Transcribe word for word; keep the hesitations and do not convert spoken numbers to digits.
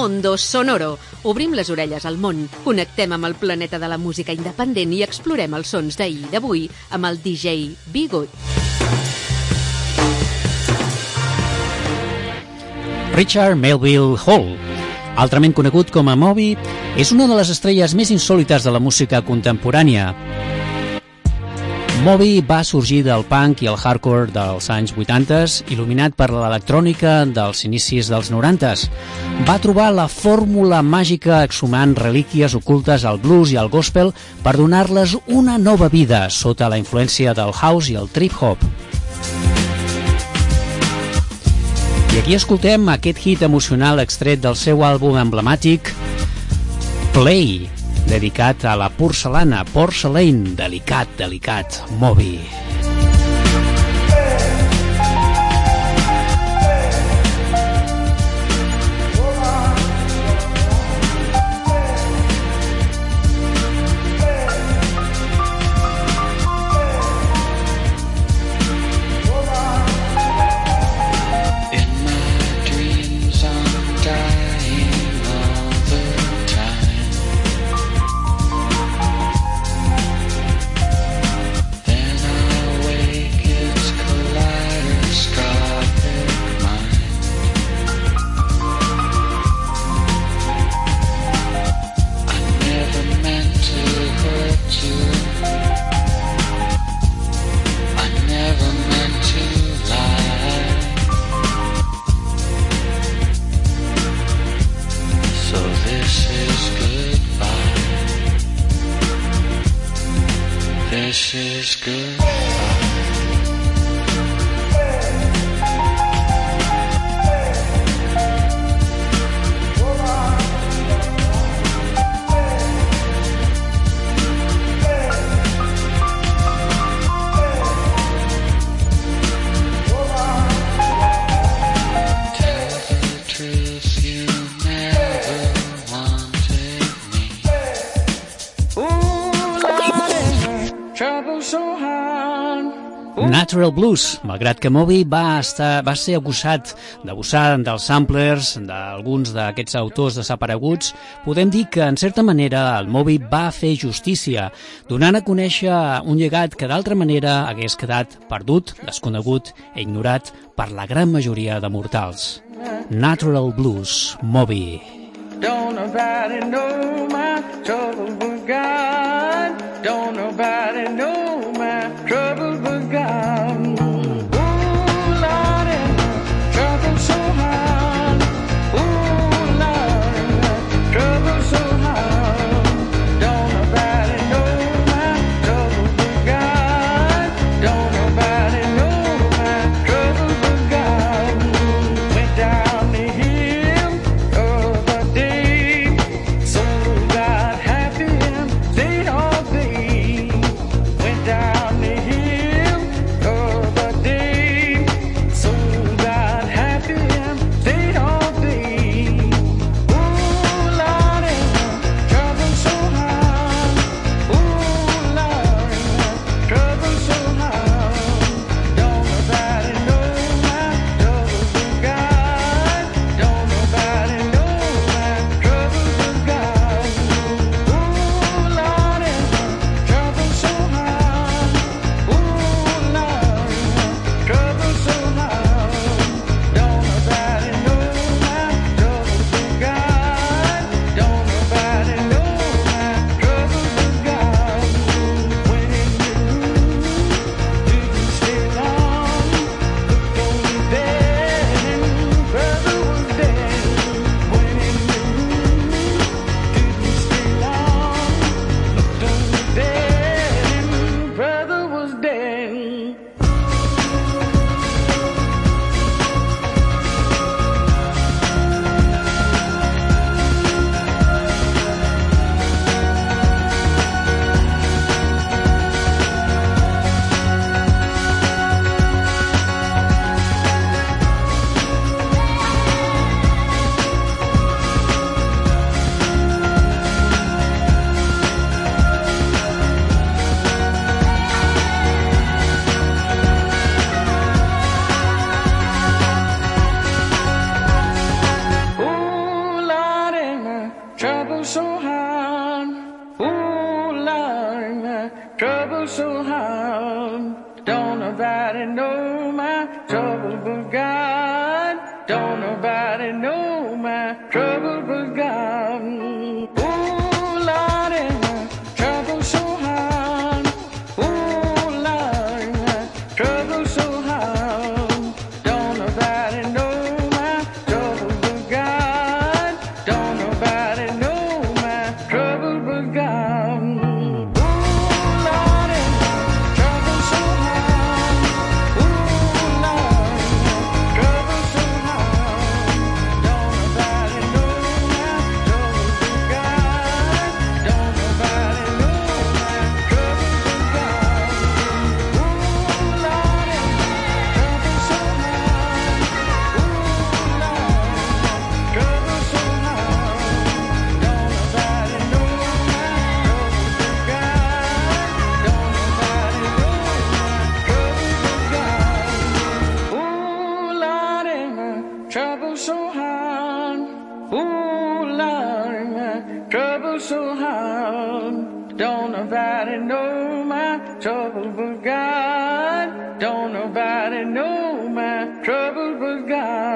Mondo Sonoro. Obrim les orelles al món, connectem amb el planeta de la música independent i explorem els sons d'ahir i d'avui amb el D J Be Good. Richard Melville Hall, altrament conegut com a Moby, és una de les estrelles més insòlites de la música contemporània. Moby va sorgir del punk i el hardcore dels anys vuitanta, il·luminat per l'electrònica dels inicis dels noranta. Va trobar la fórmula màgica exhumant relíquies ocultes al blues i al gospel per donar-les una nova vida sota la influència del house i el trip-hop. I aquí escoltem aquest hit emocional extret del seu àlbum emblemàtic Play, dedicat a la porcelana, porcelain, delicat, delicat, Moby. This is good. Natural Blues, malgrat que Moby va, estar, va ser acusat d'abusar dels samplers d'alguns d'aquests autors desapareguts, podem dir que, en certa manera, el Moby va fer justícia, donant a conèixer un llegat que d'altra manera hagués quedat perdut, desconegut i ignorat per la gran majoria de mortals. Natural Blues, Moby. Don't nobody know my trouble but God. Don't nobody know my trouble but God. Ooh, Lordy, trouble so hard. Ooh, Lordy, trouble so hard. Don't nobody know my trouble but God. Don't nobody know my trouble but God. Went down the hill of the day, so got happy and stayed all day. Went down hard. Don't nobody know my trouble but God. Don't nobody know my trouble but God. Ooh, Lord, my trouble so hard. Ooh, Lord, my trouble so hard. Don't nobody know my trouble but God. Don't nobody know my trouble but God. Trouble so hard, ooh Lord, my trouble so hard. Don't nobody know my trouble but God. Don't nobody know my trouble but God.